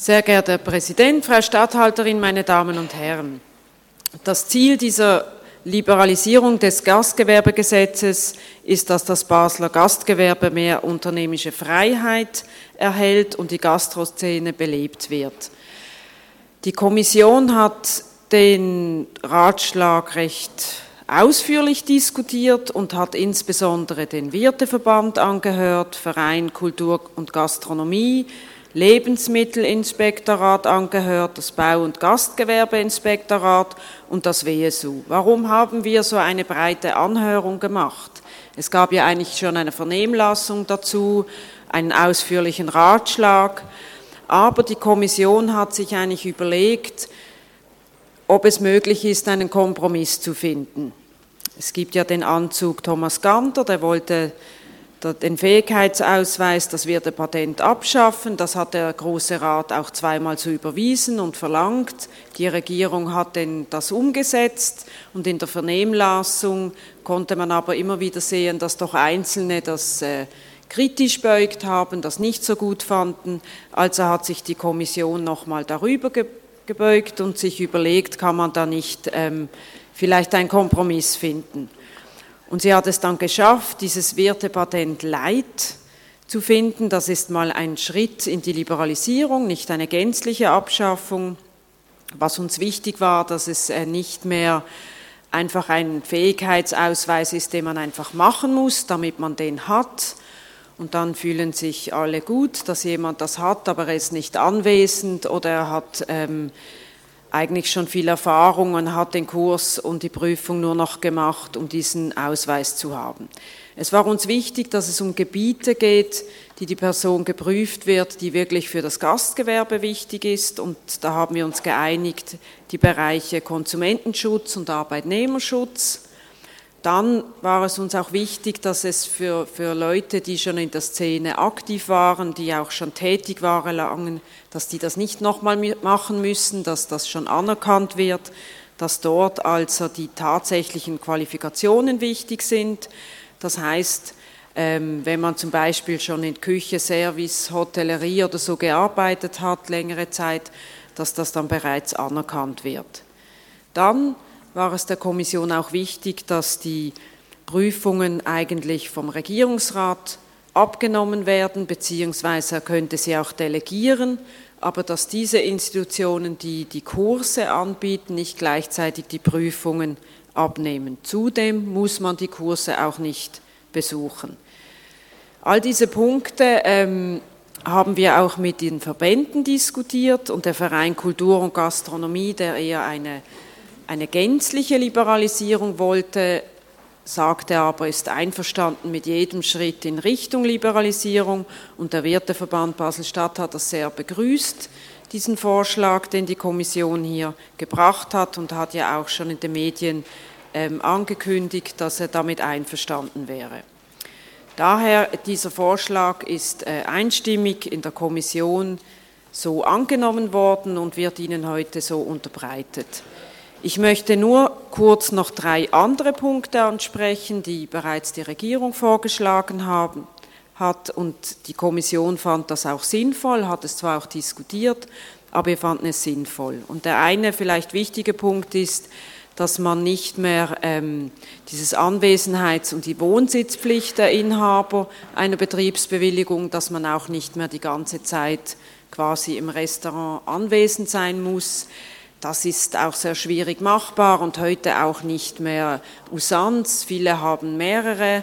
Sehr geehrter Herr Präsident, Frau Statthalterin, meine Damen und Herren! Das Ziel dieser Liberalisierung des Gastgewerbegesetzes ist, dass das Basler Gastgewerbe mehr unternehmerische Freiheit erhält und die Gastroszene belebt wird. Die Kommission hat den Ratschlag recht ausführlich diskutiert und hat insbesondere den Wirteverband angehört, Verein Kultur und Gastronomie, Lebensmittelinspektorat angehört, das Bau- und Gastgewerbeinspektorat und das WSU. Warum haben wir so eine breite Anhörung gemacht? Es gab ja eigentlich schon eine Vernehmlassung dazu, einen ausführlichen Ratschlag, aber die Kommission hat sich eigentlich überlegt, ob es möglich ist, einen Kompromiss zu finden. Es gibt ja den Anzug Thomas Ganter, der wollte den Fähigkeitsausweis, das Wirtepatent abschaffen. Das hat der Große Rat auch zweimal so überwiesen und verlangt. Die Regierung hat das umgesetzt und in der Vernehmlassung konnte man aber immer wieder sehen, dass doch Einzelne das kritisch beäugt haben, das nicht so gut fanden. Also hat sich die Kommission nochmal darüber gebeugt und sich überlegt, kann man da nicht vielleicht einen Kompromiss finden. Und sie hat es dann geschafft, dieses Wirtepatent Light zu finden. Das ist mal ein Schritt in die Liberalisierung, nicht eine gänzliche Abschaffung. Was uns wichtig war, dass es nicht mehr einfach ein Fähigkeitsausweis ist, den man einfach machen muss, damit man den hat. Und dann fühlen sich alle gut, dass jemand das hat, aber er ist nicht anwesend oder er hat eigentlich schon viel Erfahrung und hat den Kurs und die Prüfung nur noch gemacht, um diesen Ausweis zu haben. Es war uns wichtig, dass es um Gebiete geht, die Person geprüft wird, die wirklich für das Gastgewerbe wichtig ist. Und da haben wir uns geeinigt, die Bereiche Konsumentenschutz und Arbeitnehmerschutz. Dann war es uns auch wichtig, dass es für Leute, die schon in der Szene aktiv waren, die auch schon tätig waren lange, dass die das nicht nochmal machen müssen, dass das schon anerkannt wird, dass dort also die tatsächlichen Qualifikationen wichtig sind. Das heißt, wenn man zum Beispiel schon in Küche, Service, Hotellerie oder so gearbeitet hat, längere Zeit, dass das dann bereits anerkannt wird. Dann war es der Kommission auch wichtig, dass die Prüfungen eigentlich vom Regierungsrat abgenommen werden, beziehungsweise er könnte sie auch delegieren, aber dass diese Institutionen, die die Kurse anbieten, nicht gleichzeitig die Prüfungen abnehmen. Zudem muss man die Kurse auch nicht besuchen. All diese Punkte haben wir auch mit den Verbänden diskutiert und der Verein Kultur und Gastronomie, der eher eine gänzliche Liberalisierung wollte, sagte aber, ist einverstanden mit jedem Schritt in Richtung Liberalisierung und der Wirteverband Basel-Stadt hat das sehr begrüßt, diesen Vorschlag, den die Kommission hier gebracht hat und hat ja auch schon in den Medien angekündigt, dass er damit einverstanden wäre. Daher, dieser Vorschlag ist einstimmig in der Kommission so angenommen worden und wird Ihnen heute so unterbreitet. Ich möchte nur kurz noch 3 andere Punkte ansprechen, die bereits die Regierung vorgeschlagen hat und die Kommission fand das auch sinnvoll, hat es zwar auch diskutiert, aber wir fanden es sinnvoll. Und der eine vielleicht wichtige Punkt ist, dass man nicht mehr dieses Anwesenheits- und die Wohnsitzpflicht der Inhaber einer Betriebsbewilligung, dass man auch nicht mehr die ganze Zeit quasi im Restaurant anwesend sein muss. Das ist auch sehr schwierig machbar und heute auch nicht mehr Usanz. Viele haben mehrere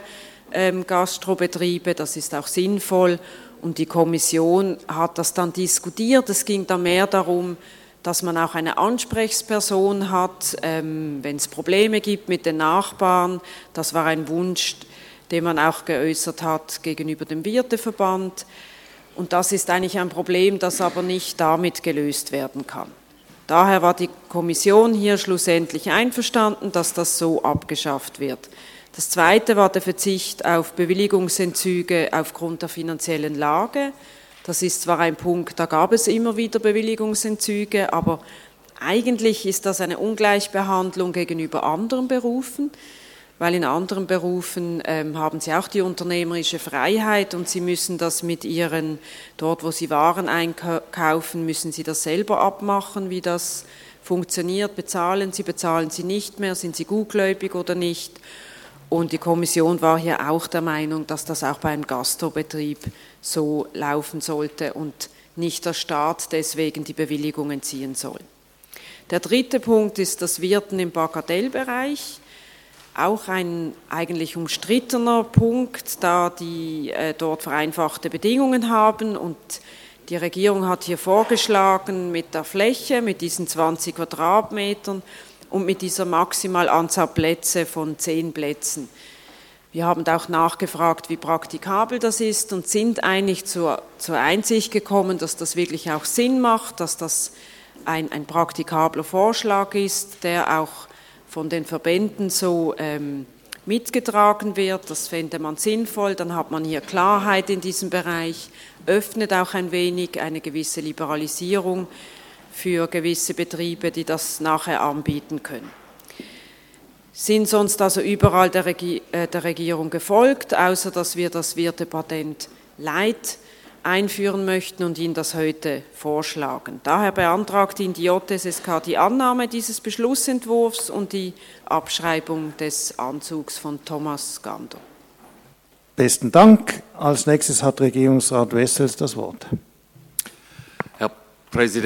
Gastrobetriebe, das ist auch sinnvoll. Und die Kommission hat das dann diskutiert. Es ging dann mehr darum, dass man auch eine Ansprechperson hat, wenn es Probleme gibt mit den Nachbarn. Das war ein Wunsch, den man auch geäußert hat gegenüber dem Wirteverband. Und das ist eigentlich ein Problem, das aber nicht damit gelöst werden kann. Daher war die Kommission hier schlussendlich einverstanden, dass das so abgeschafft wird. Das Zweite war der Verzicht auf Bewilligungsentzüge aufgrund der finanziellen Lage. Das ist zwar ein Punkt, da gab es immer wieder Bewilligungsentzüge, aber eigentlich ist das eine Ungleichbehandlung gegenüber anderen Berufen, weil in anderen Berufen haben sie auch die unternehmerische Freiheit und sie müssen das mit ihren, dort wo sie Waren einkaufen, müssen sie das selber abmachen, wie das funktioniert, bezahlen sie nicht mehr, sind sie gutgläubig oder nicht. Und die Kommission war hier auch der Meinung, dass das auch beim Gastrobetrieb so laufen sollte und nicht der Staat deswegen die Bewilligungen ziehen soll. Der dritte Punkt ist das Wirten im Bagatellbereich. Auch ein eigentlich umstrittener Punkt, da die dort vereinfachte Bedingungen haben und die Regierung hat hier vorgeschlagen mit der Fläche, mit diesen 20 Quadratmetern und mit dieser Maximalanzahl Plätze von 10 Plätzen. Wir haben auch nachgefragt, wie praktikabel das ist und sind eigentlich zur Einsicht gekommen, dass das wirklich auch Sinn macht, dass das ein praktikabler Vorschlag ist, der auch von den Verbänden so mitgetragen wird. Das fände man sinnvoll, dann hat man hier Klarheit in diesem Bereich, öffnet auch ein wenig eine gewisse Liberalisierung für gewisse Betriebe, die das nachher anbieten können. Sind sonst also überall der Regierung gefolgt, außer dass wir das Wirtepatent Light einführen möchten und Ihnen das heute vorschlagen. Daher beantragt Ihnen die JSSK die Annahme dieses Beschlussentwurfs und die Abschreibung des Anzugs von Thomas Gander. Besten Dank. Als nächstes hat Regierungsrat Wessels das Wort. Herr Präsident.